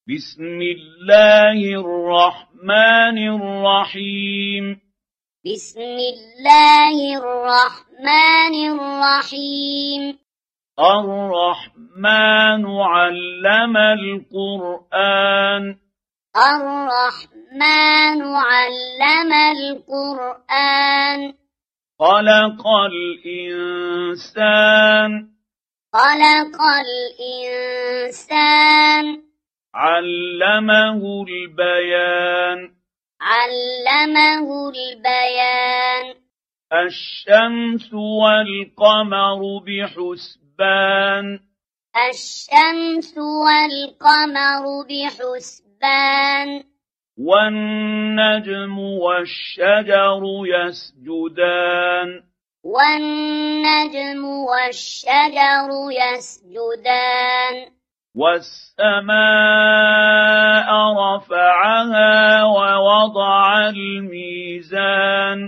بسم الله الرحمن الرحيم بسم الله الرحمن الرحيم الرحمن علم القرآن الرحمن علم القرآن خلق الإنسان خلق الإنسان علمه البيان علمه البيان الشمس والقمر بحسبان الشمس والقمر بحسبان والنجم والشجر يسجدان والنجم والشجر يسجدان والسماء رفعها ووضع الميزان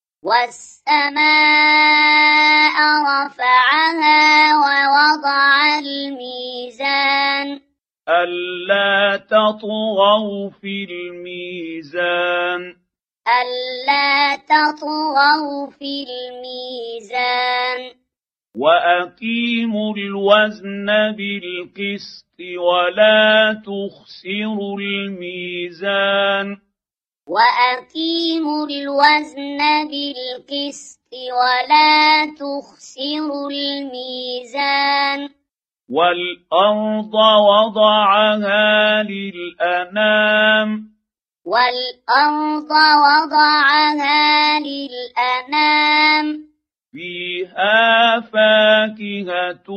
والسماء رفعها ووضع الميزان ألا تطغوا في الميزان ألا تطغوا في الميزان وأقيموا الوزن بالقسط ولا تخسروا الميزان وأقيموا الوزن بالقسط ولا تخسروا الميزان والأرض وضعها للأنام والأرض وضعها للأنام فيها فاكهة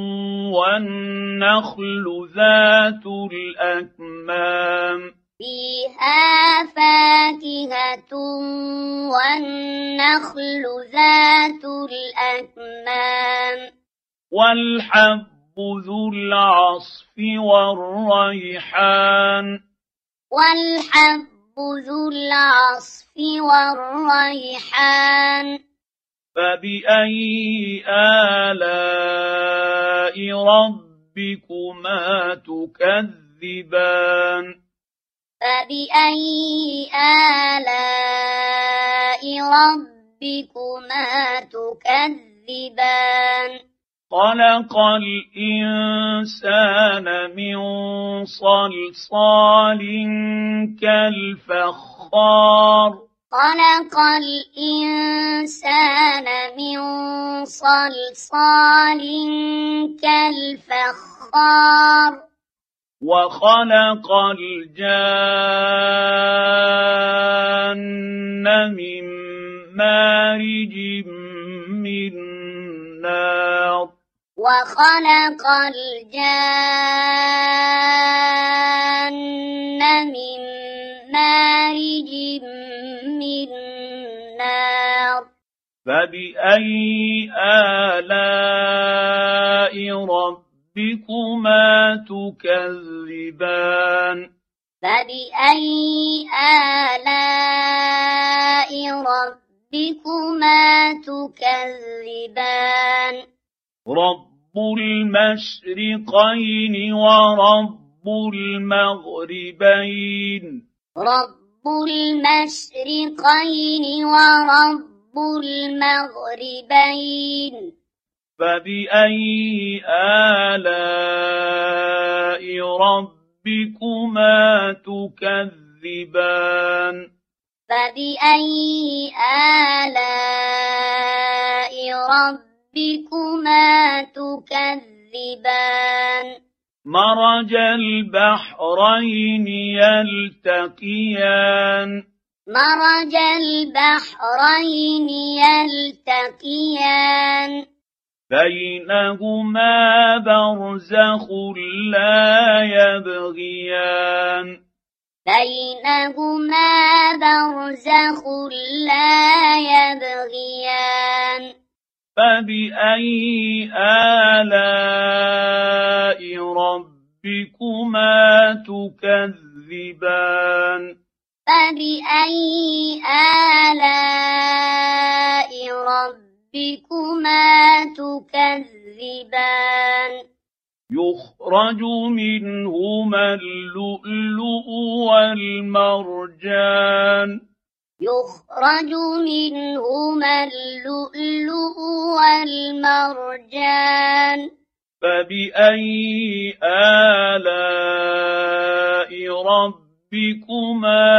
والنخل ذات الأكمام فيها فاكهة والنخل ذات الأكمام والحب ذو العصف والريحان والحب ذو العصف والريحان فبأي آلاء ربكما تكذبان فبأي آلاء ربكما تكذبان خلق الإنسان من صلصال كالفخار خلق الإنسان من صلصال كالفخار وخلق الجان من مارج من نار وخلق الجان من مارج من نار فبأي آلاء ربكما تكذبان فبأي آلاء ربكما تكذبان رب المشرقين ورب المغربين رب المشرقين ورب المغربين فبأي آلاء ربكما تكذبان فبأي آلاء ربكما تكذبان مرج البحرين يلتقيان مرج البحرين يلتقيان بينهما برزخ لا يبغيان بينهما برزخ لا يبغيان فبأي آلاء ربكما تكذبان فبأي آلاء ربكما تكذبان يخرج منهما اللؤلؤ والمرجان يخرج منهما اللؤلؤ والمرجان فبأي آلاء ربكما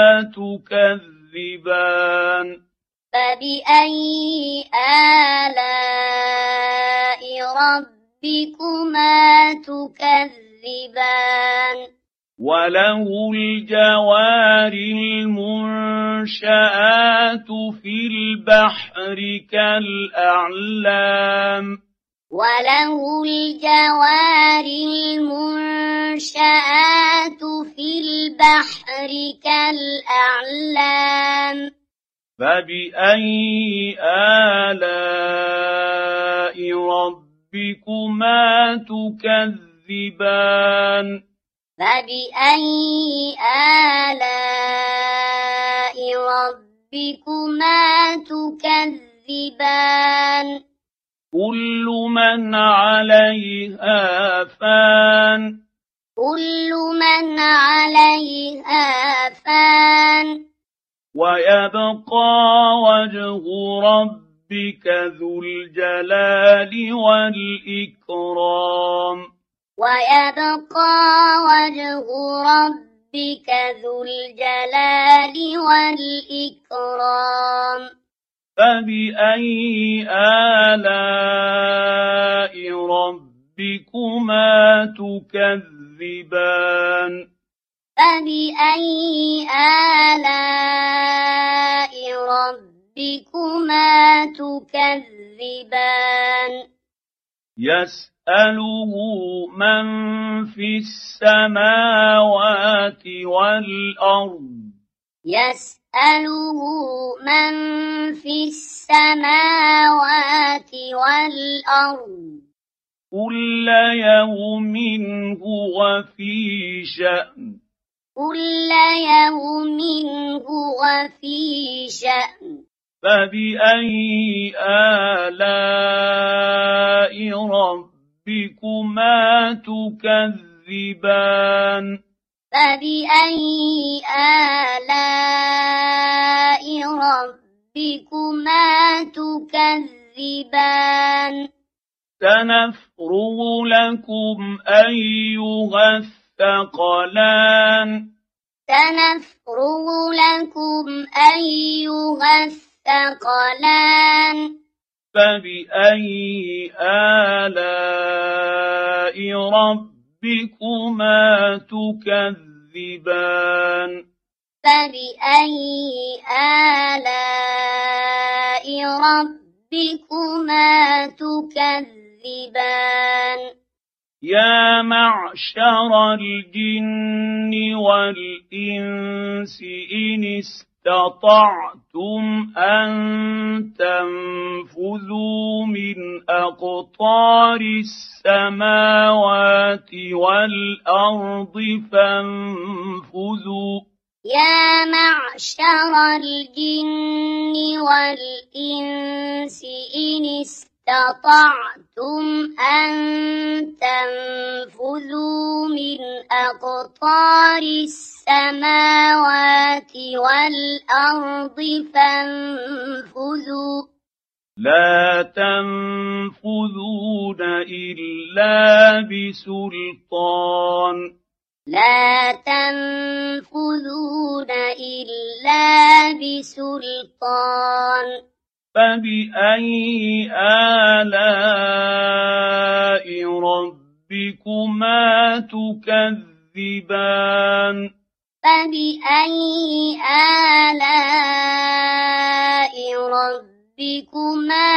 تكذبان فبأي آلاء ربكما تكذبان وله الجوار المنشآت في البحر كالأعلام وله الجوار المنشآت في البحر كالأعلام فبأي آلاء ربكما تكذبان فبأي آلاء ربكما تكذبان كل من عليها فان كل من عليها فان ويبقى وجه ربك ذو الجلال والإكرام ويبقى وجه ربك ذو الجلال والإكرام فبأي آلاء ربكما تكذبان فبأي آلاء ربكما تكذبان يسأله من في السماوات والأرض يسأله من في السماوات والأرض كل يوم هو في شأن كل يوم هو في شأن فبأي آلاء ربكما تكذبان فبأي آلاء ربكما تكذبان سنفرغ لكم أيها الثقلان سنفرغ لكم أيها الثقلان فبأي آلاء ربكما تكذبان فبأي آلاء ربكما تكذبان يا معشر الجن والإنس إن استطعتم أن تنفذوا من أقطار السماوات والأرض فانفذوا يا معشر الجن والإنس إن استطعتم أن تنفذوا من أقطار السماوات والأرض فانفذوا لا تنفذون إلا بسلطان لا تنفذون إلا بسلطان فبأي آلاء ربكما تكذبان فبأي آلاء ربكما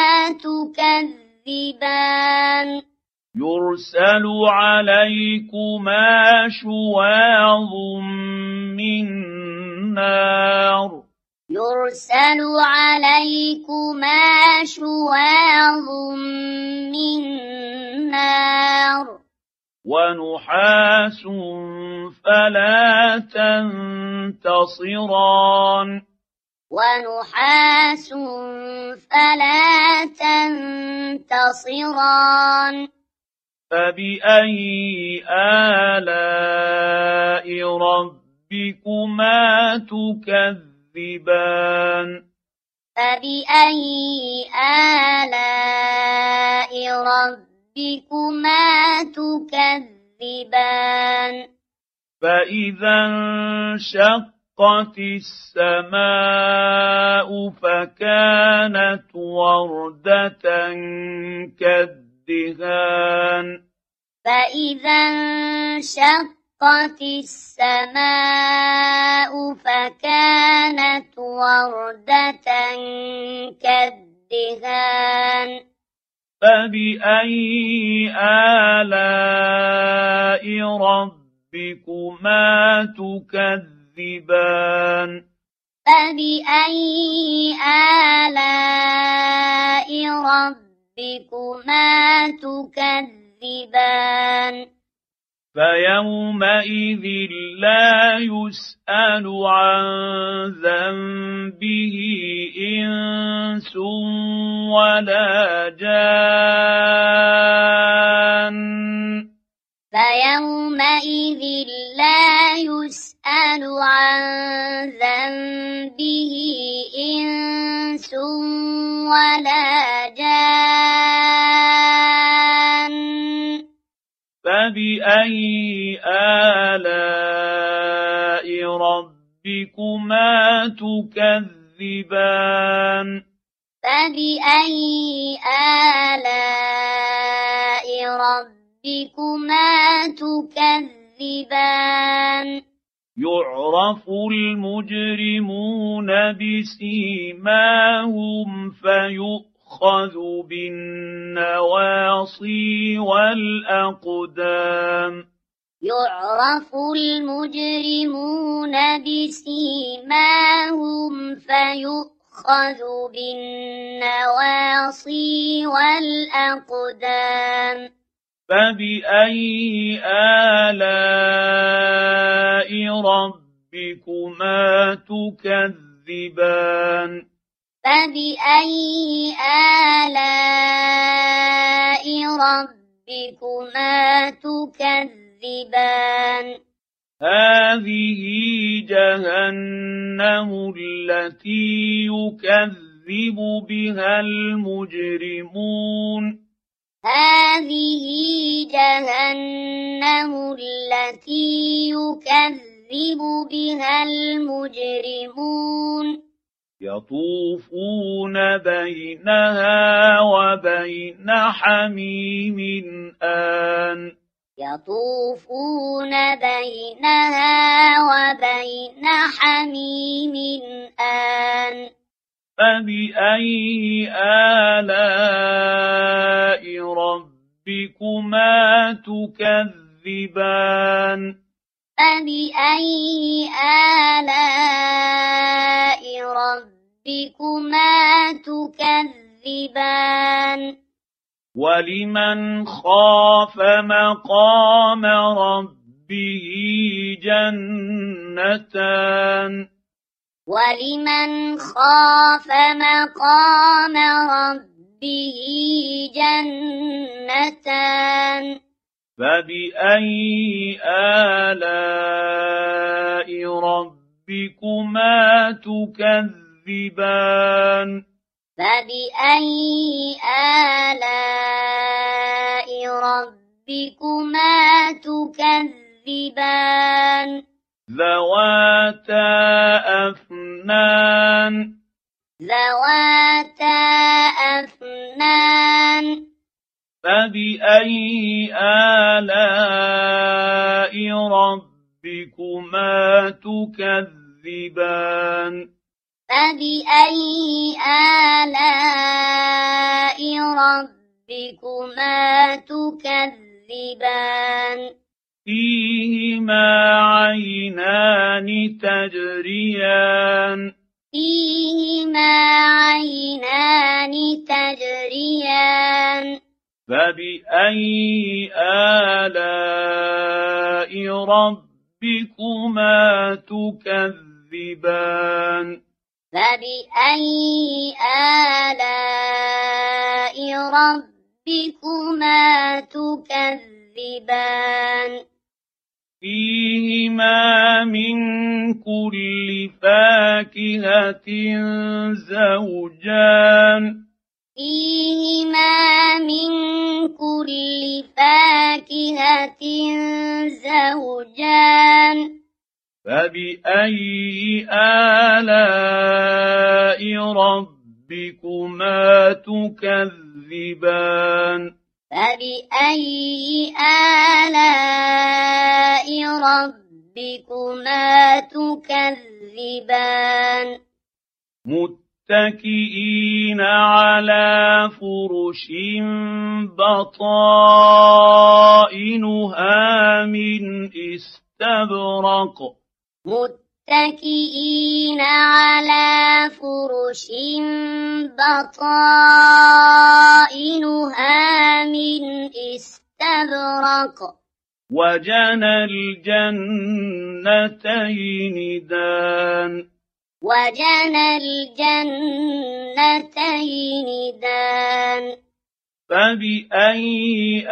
تكذبان يرسل عليكما شواظ من نار يرسل عليكما شواظ من نار ونحاس فلا تنتصران ونحاس فلا تنتصران فبأي آلاء ربكما تكذبان فبأي آلاء ربكما تكذبان فإذا انشقت السماء فكانت وردة كالدهان فإذا انشقت السماء فكانت وردة كالدهان فبأي آلاء ربكما تكذبان فبأي آلاء ربكما تكذبان فيومئذ لا يسأل عن ذنبه إنس ولا جان فيومئذ لا يسأل عن ذنبه إنس ولا جان فبأي آلاء ربكما تكذبان فبأي آلاء ربكما تكذبان يعرف المجرمون بسيماهم فيؤخذ بالنواصي والأقدام يعرف المجرمون بسيماهم فيؤخذ بالنواصي والأقدام فبأي آلاء ربكما تكذبان فبأي آلاء ربكما تكذبان هذه جهنم التي يكذب بها المجرمون هذه جهنم التي يكذب بها المجرمون يطوفون بينها وبين حميم آن يطوفون بينها وبين حميم آن فبأي آلاء ربكما تكذبان فبأي آلاء ربكما تكذبان ولمن خاف مقام ربه جنتان ولمن خاف مقام ربه جنتان فبأي آلاء ربكما تكذبان فبأي آلاء ربكما تكذبان ذواتا أفنان ذواتا أفنان فبأي آلاء ربكما تكذبان فبأي آلاء ربكما تكذبان فيهما عينان تجريان فيهما عينان تجريان فبأي آلاء ربكما تكذبان فبأي آلاء ربكما تكذبان فيهما من كل فاكهة زوجان فيهما من كل فاكهة زوجان فبأي آلاء ربكما تكذبان فبأي آلاء ربكما تكذبان متكئين على فرش بطائنها من استبرق متكئين على فرش بطائنها من استبرق وجنى الجنتين دان وجنى الجنتين دان فبأي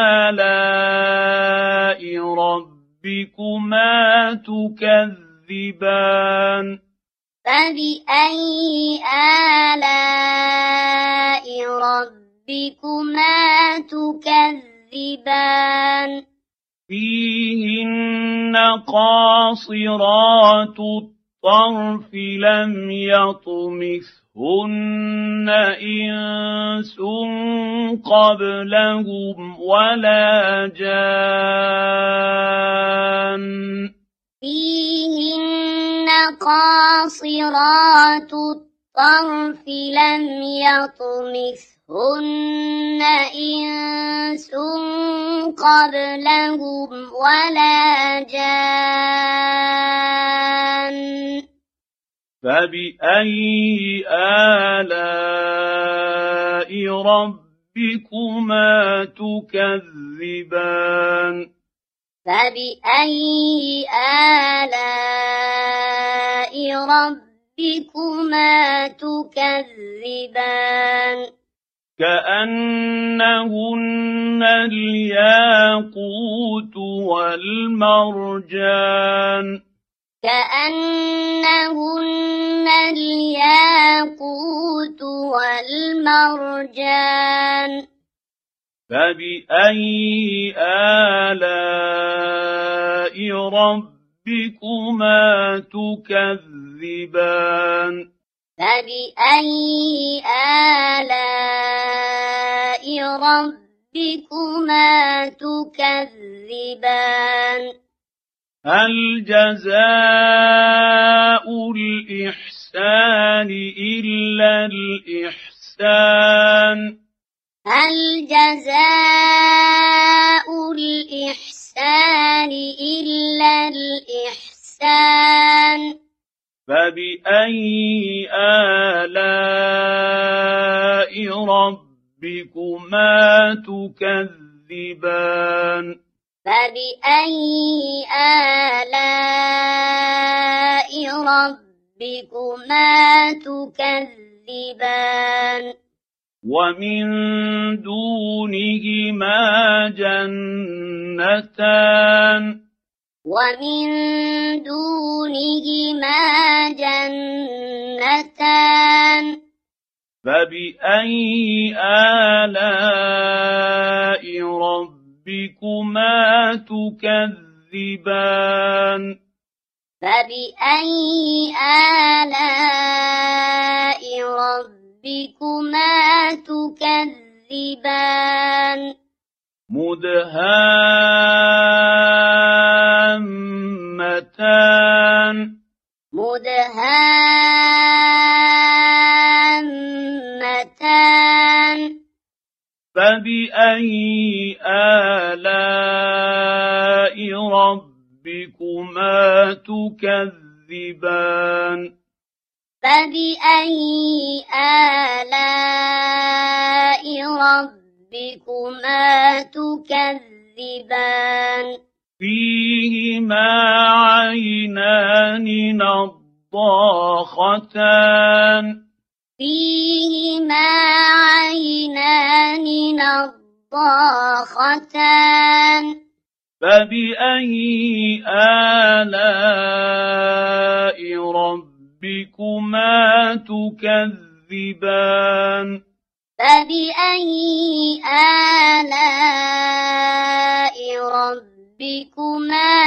آلاء ربكما تكذبان فبأي آلاء ربكما تكذبان فيهن قاصرات الطرف لم يطمثهن إنس قبلهم ولا جان فيهن قاصرات الطرف لم يطمثهن إنس قبلهم ولا جان فبأي آلاء ربكما تكذبان فبأي آلاء ربكما تكذبان كأنهن الياقوت والمرجان كأنهن الياقوت والمرجان فبأي آلاء ربكما تكذبان فبأي آلاء ربكما تكذبان هل جزاء الإحسان إلا الإحسان هل جزاء الإحسان إلا الإحسان فبأي آلاء ربكما تكذبان فبأي آلاء ربكما تكذبان ومن دونهما جنتان ومن دونهما جنتان فبأي آلاء ربكما تكذبان فبأي آلاء ربكما تكذبان مدهامتان مدهامتان فبأي آلاء ربكما تكذبان فبأي آلاء ربكما تكذبان فيهما عينان نضاختان فيهما عينان الضاختان فبأي آلاء ربكما تكذبان فبأي آلاء ربكما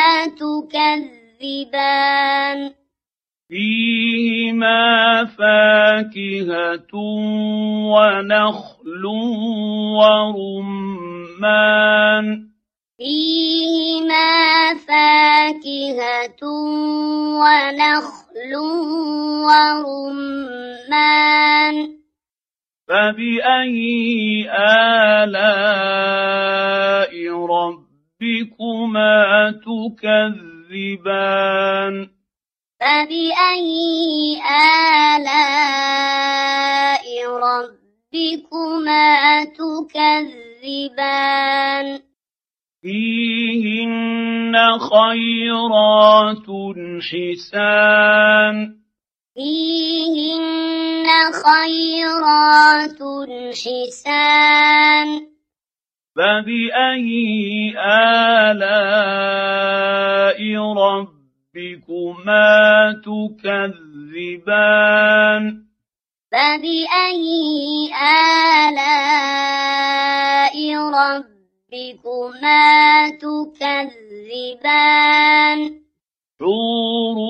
تكذبان فيهما فاكهة ونخل ورمان فيهما فاكهة ونخل ورمان فبأي آلاء ربكما تكذبان فبأي آلاء ربكما تكذبان فيهن خيرات حسان فيهن خيرات حسان فبأي آلاء ربكما تكذبان فبأي آلاء ربكما تكذبان حور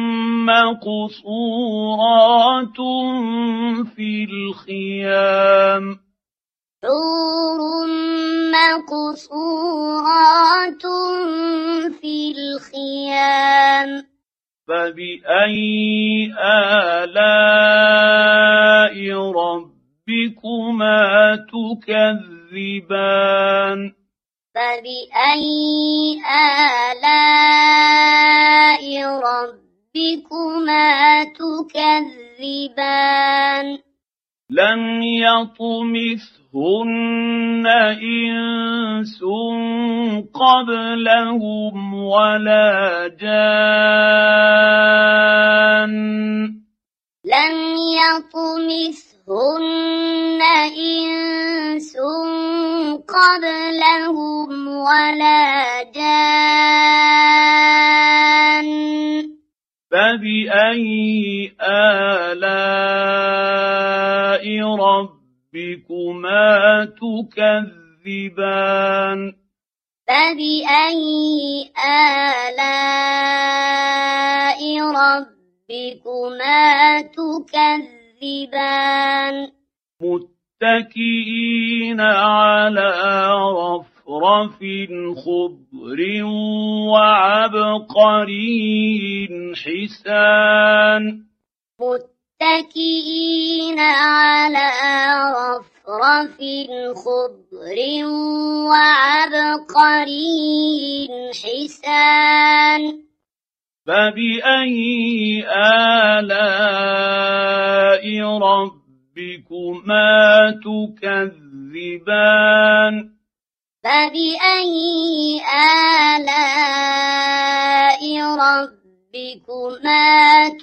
مقصورات في الخيام حور مقصورات في الخيام فبأي آلاء ربكما تكذبان فبأي آلاء ربكما تكذبان لم يطمثهن إنس قبلهم ولا جان لم يطمثهن إنس قبلهم ولا جان فبأي آلاء ربكما تكذبان فبأي آلاء ربكما تكذبان متكئين على رفرف خضر وعبقري حسان متكئين على رفرف خضر وعبقري حسان فبأي آلاء ربكما تكذبان فبأي آلاء ربكما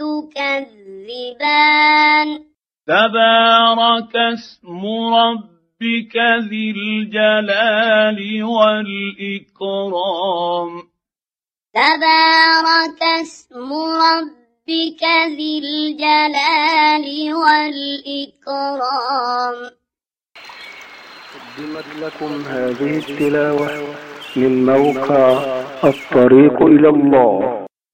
تكذبان تبارك اسم ربك ذي الجلال والإكرام تبارك اسم ربك ذي الجلال والإكرام. قدمت لكم هذه التلاوة من موقع الطريق إلى الله.